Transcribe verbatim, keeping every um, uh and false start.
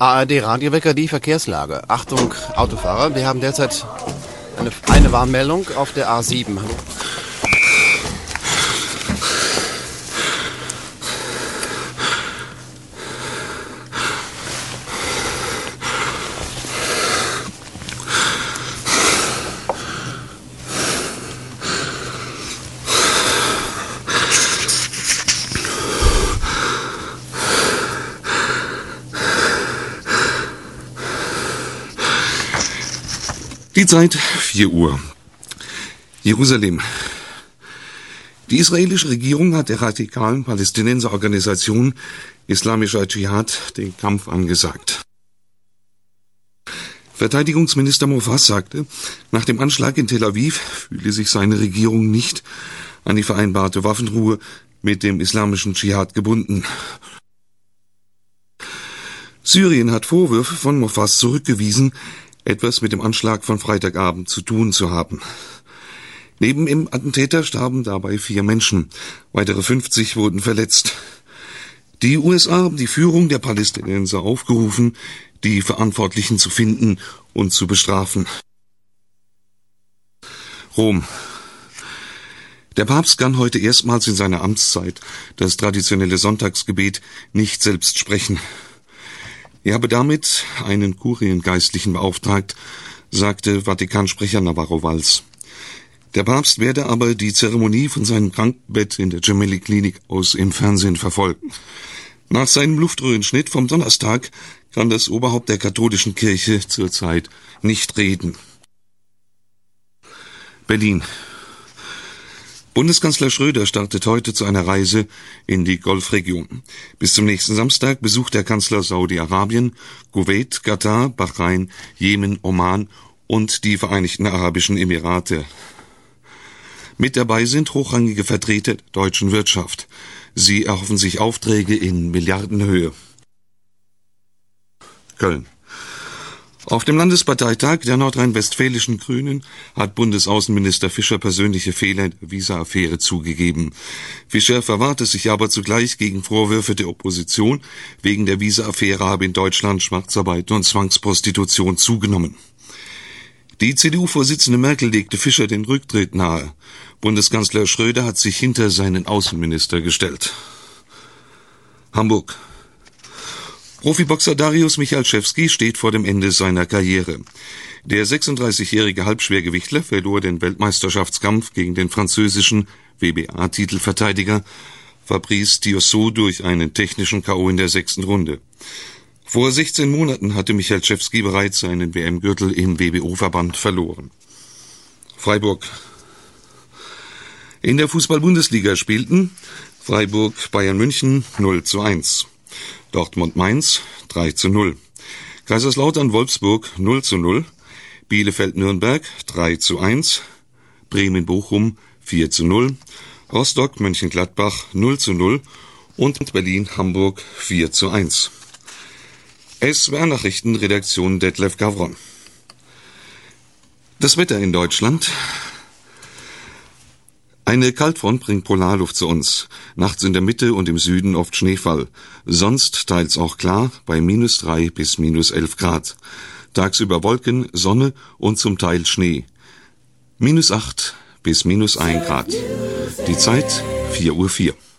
A R D-Radiowecker, die Verkehrslage. Achtung, Autofahrer, wir haben derzeit eine, eine Warnmeldung auf der A sieben. Hallo. Die Zeit, vier Uhr. Jerusalem. Die israelische Regierung hat der radikalen Palästinenserorganisation Islamischer Dschihad den Kampf angesagt. Verteidigungsminister Mofaz sagte, nach dem Anschlag in Tel Aviv fühle sich seine Regierung nicht an die vereinbarte Waffenruhe mit dem Islamischen Dschihad gebunden. Syrien hat Vorwürfe von Mofaz zurückgewiesen, etwas mit dem Anschlag von Freitagabend zu tun zu haben. Neben dem Attentäter starben dabei vier Menschen. Weitere fünfzig wurden verletzt. Die U S A haben die Führung der Palästinenser aufgerufen, die Verantwortlichen zu finden und zu bestrafen. Rom. Der Papst kann heute erstmals in seiner Amtszeit das traditionelle Sonntagsgebet nicht selbst sprechen. Er habe damit einen Kuriengeistlichen beauftragt, sagte Vatikansprecher Navarro Valls. Der Papst werde aber die Zeremonie von seinem Krankenbett in der Gemelli-Klinik aus im Fernsehen verfolgen. Nach seinem Luftröhrenschnitt vom Donnerstag kann das Oberhaupt der katholischen Kirche zurzeit nicht reden. Berlin. Bundeskanzler Schröder startet heute zu einer Reise in die Golfregion. Bis zum nächsten Samstag besucht der Kanzler Saudi-Arabien, Kuwait, Katar, Bahrain, Jemen, Oman und die Vereinigten Arabischen Emirate. Mit dabei sind hochrangige Vertreter der deutschen Wirtschaft. Sie erhoffen sich Aufträge in Milliardenhöhe. Köln. Auf dem Landesparteitag der nordrhein-westfälischen Grünen hat Bundesaußenminister Fischer persönliche Fehler in der Visa-Affäre zugegeben. Fischer verwahrte sich aber zugleich gegen Vorwürfe der Opposition, wegen der Visa-Affäre habe in Deutschland Schwarzarbeit und Zwangsprostitution zugenommen. Die C D U-Vorsitzende Merkel legte Fischer den Rücktritt nahe. Bundeskanzler Schröder hat sich hinter seinen Außenminister gestellt. Hamburg. Profiboxer Dariusz Michalczewski steht vor dem Ende seiner Karriere. Der sechsunddreißigjährige Halbschwergewichtler verlor den Weltmeisterschaftskampf gegen den französischen W B A-Titelverteidiger Fabrice Diossot durch einen technischen K O in der sechsten Runde. Vor sechzehn Monaten hatte Michalczewski bereits seinen W M-Gürtel im W B O-Verband verloren. Freiburg. In der Fußball-Bundesliga spielten Freiburg Bayern München null zu eins. Dortmund-Mainz drei zu null, Kaiserslautern-Wolfsburg null zu null, Bielefeld-Nürnberg drei zu eins, Bremen-Bochum vier zu null, Rostock-Mönchengladbach null zu null und Berlin-Hamburg vier zu eins. S W R-Nachrichten, Redaktion Detlef Gavron. Das Wetter in Deutschland. Eine Kaltfront bringt Polarluft zu uns. Nachts in der Mitte und im Süden oft Schneefall. Sonst teils auch klar bei minus drei bis minus elf Grad. Tagsüber Wolken, Sonne und zum Teil Schnee. Minus acht bis minus ein Grad. Die Zeit vier Uhr vier.